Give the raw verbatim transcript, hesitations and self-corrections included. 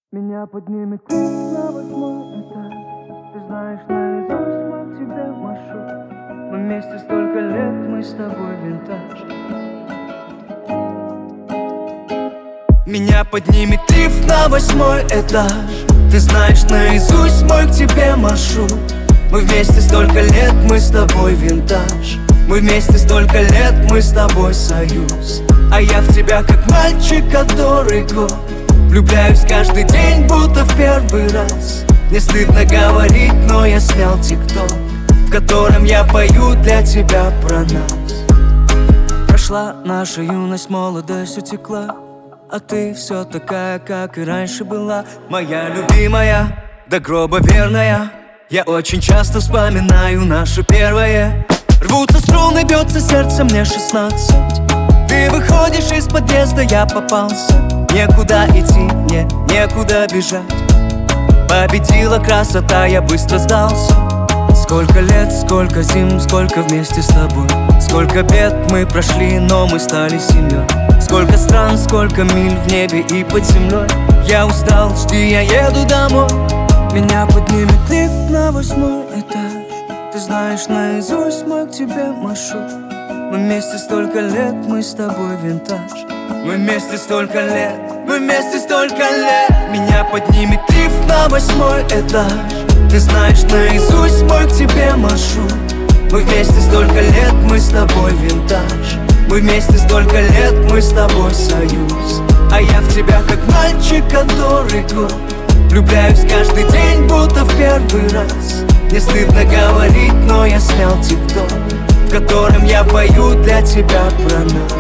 Меня поднимет лифт на восьмой этаж. Ты знаешь наизусть мой к тебе маршрут. Мы вместе столько лет, мы с тобой винтаж. Меня поднимет лифт на восьмой этаж. Ты знаешь наизусть мой к тебе маршрут. Мы вместе столько лет, мы с тобой винтаж. Мы вместе столько лет, мы с тобой союз. А я в тебя как мальчик, который год. Влюбляюсь каждый день, будто в первый раз. Не стыдно говорить, но я снял тикток, в котором я пою для тебя про нас. Прошла наша юность, молодость утекла, а ты все такая, как и раньше была. Моя любимая, до гроба верная. Я очень часто вспоминаю наше первое. Рвутся струны, бьется сердце, мне шестнадцать. Ты выходишь из подъезда, я попался. Некуда идти, мне некуда бежать. Победила красота, я быстро сдался. Сколько лет, сколько зим, сколько вместе с тобой. Сколько бед мы прошли, но мы стали семьей. Сколько стран, сколько миль в небе и под землей. Я устал, жди, я еду домой. Меня поднимет лифт на восьмой этаж. Ты знаешь наизусть мой к тебе маршрут. Мы вместе столько лет, мы с тобой винтаж. Мы вместе столько лет, мы вместе столько лет. Меня поднимет лифт на восьмой этаж. Ты знаешь наизусть мой к тебе маршрут. Мы вместе столько лет, мы с тобой винтаж. Мы вместе столько лет, мы с тобой союз. А я в тебя как мальчик, который год. Влюбляюсь каждый день, будто в первый раз. Не стыдно говорить, но я снял тикток, в котором я пою для тебя про нас.